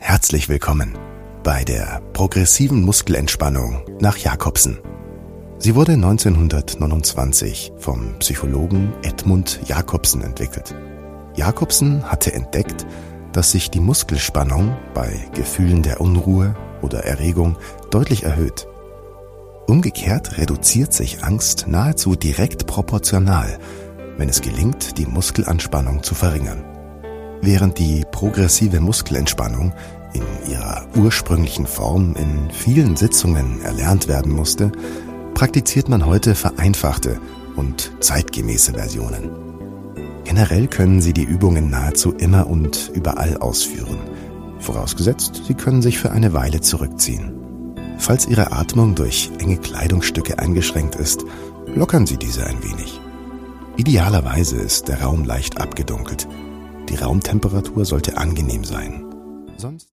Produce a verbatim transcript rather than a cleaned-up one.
Herzlich willkommen bei der progressiven Muskelentspannung nach Jacobsen. Sie wurde neunzehnhundertneunundzwanzig vom Psychologen Edmund Jacobsen entwickelt. Jacobsen hatte entdeckt, dass sich die Muskelspannung bei Gefühlen der Unruhe oder Erregung deutlich erhöht. Umgekehrt reduziert sich Angst nahezu direkt proportional, wenn es gelingt, die Muskelanspannung zu verringern. Während die progressive Muskelentspannung in ihrer ursprünglichen Form in vielen Sitzungen erlernt werden musste, praktiziert man heute vereinfachte und zeitgemäße Versionen. Generell können Sie die Übungen nahezu immer und überall ausführen, vorausgesetzt, Sie können sich für eine Weile zurückziehen. Falls Ihre Atmung durch enge Kleidungsstücke eingeschränkt ist, lockern Sie diese ein wenig. Idealerweise ist der Raum leicht abgedunkelt. Die Raumtemperatur sollte angenehm sein. Sonst